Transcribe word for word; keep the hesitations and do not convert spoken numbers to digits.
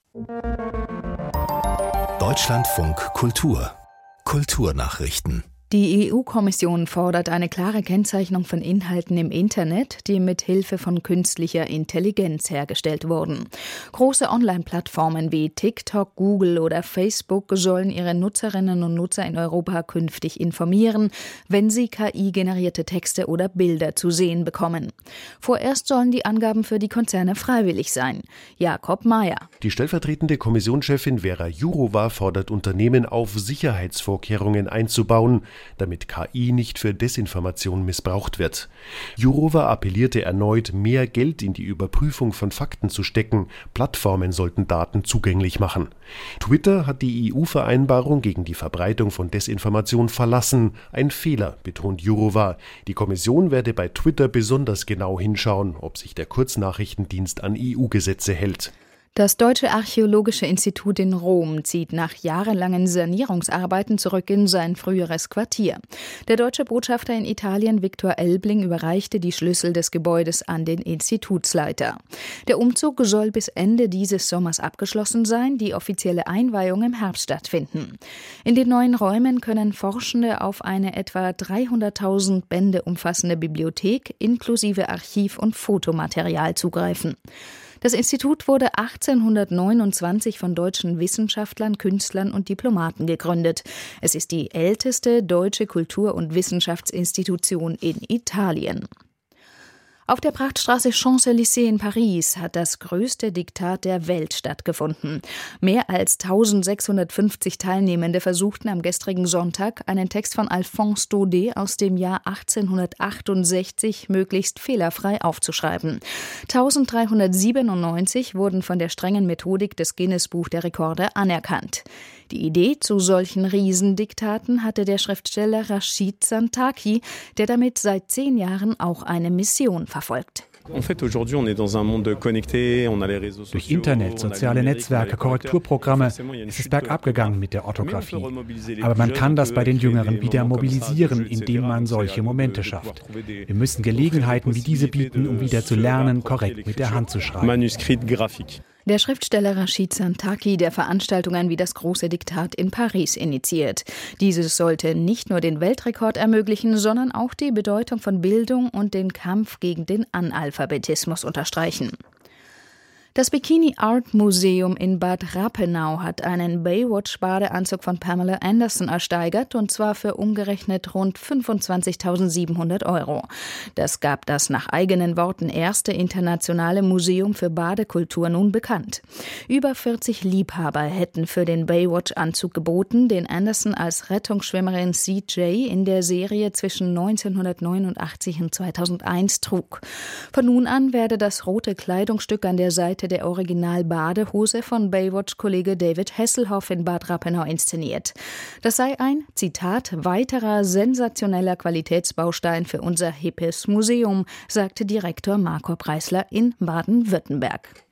Deutschlandfunk Kultur Kulturnachrichten. Die E U-Kommission fordert eine klare Kennzeichnung von Inhalten im Internet, die mit Hilfe von künstlicher Intelligenz hergestellt wurden. Große Online-Plattformen wie TikTok, Google oder Facebook sollen ihre Nutzerinnen und Nutzer in Europa künftig informieren, wenn sie K I-generierte Texte oder Bilder zu sehen bekommen. Vorerst sollen die Angaben für die Konzerne freiwillig sein. Jakob Mayer. Die stellvertretende Kommissionschefin Vera Jourová fordert Unternehmen auf, Sicherheitsvorkehrungen einzubauen, damit K I nicht für Desinformation missbraucht wird. Jourová appellierte erneut, mehr Geld in die Überprüfung von Fakten zu stecken. Plattformen sollten Daten zugänglich machen. Twitter hat die E U-Vereinbarung gegen die Verbreitung von Desinformation verlassen. Ein Fehler, betont Jourová. Die Kommission werde bei Twitter besonders genau hinschauen, ob sich der Kurznachrichtendienst an E U-Gesetze hält. Das Deutsche Archäologische Institut in Rom zieht nach jahrelangen Sanierungsarbeiten zurück in sein früheres Quartier. Der deutsche Botschafter in Italien, Viktor Elbling, überreichte die Schlüssel des Gebäudes an den Institutsleiter. Der Umzug soll bis Ende dieses Sommers abgeschlossen sein, die offizielle Einweihung im Herbst stattfinden. In den neuen Räumen können Forschende auf eine etwa dreihunderttausend Bände umfassende Bibliothek inklusive Archiv- und Fotomaterial zugreifen. Das Institut wurde achtzehnhundertneunundzwanzig von deutschen Wissenschaftlern, Künstlern und Diplomaten gegründet. Es ist die älteste deutsche Kultur- und Wissenschaftsinstitution in Italien. Auf der Prachtstraße Champs-Élysées in Paris hat das größte Diktat der Welt stattgefunden. Mehr als eintausendsechshundertfünfzig Teilnehmende versuchten am gestrigen Sonntag, einen Text von Alphonse Daudet aus dem Jahr achtzehnhundertachtundsechzig möglichst fehlerfrei aufzuschreiben. eintausenddreihundertsiebenundneunzig wurden von der strengen Methodik des Guinness-Buch der Rekorde anerkannt. Die Idee zu solchen Riesendiktaten hatte der Schriftsteller Rachid Santaki, der damit seit zehn Jahren auch eine Mission verfolgt. Durch Internet, soziale Netzwerke, Korrekturprogramme ist es bergab gegangen mit der Orthographie. Aber man kann das bei den Jüngeren wieder mobilisieren, indem man solche Momente schafft. Wir müssen Gelegenheiten wie diese bieten, um wieder zu lernen, korrekt mit der Hand zu schreiben. Der Schriftsteller Rachid Santaki, der Veranstaltungen wie das große Diktat in Paris initiiert. Dieses sollte nicht nur den Weltrekord ermöglichen, sondern auch die Bedeutung von Bildung und den Kampf gegen den Analphabetismus unterstreichen. Das Bikini Art Museum in Bad Rappenau hat einen Baywatch-Badeanzug von Pamela Anderson ersteigert, und zwar für umgerechnet rund fünfundzwanzigtausendsiebenhundert Euro. Das gab das nach eigenen Worten erste internationale Museum für Badekultur nun bekannt. Über vierzig Liebhaber hätten für den Baywatch-Anzug geboten, den Anderson als Rettungsschwimmerin C J in der Serie zwischen neunzehnhundertneunundachtzig und zweitausendeins trug. Von nun an werde das rote Kleidungsstück an der Seite der Original-Badehose von Baywatch-Kollege David Hasselhoff in Bad Rappenau inszeniert. Das sei ein, Zitat, weiterer sensationeller Qualitätsbaustein für unser hippes Museum, sagte Direktor Marco Preisler in Baden-Württemberg.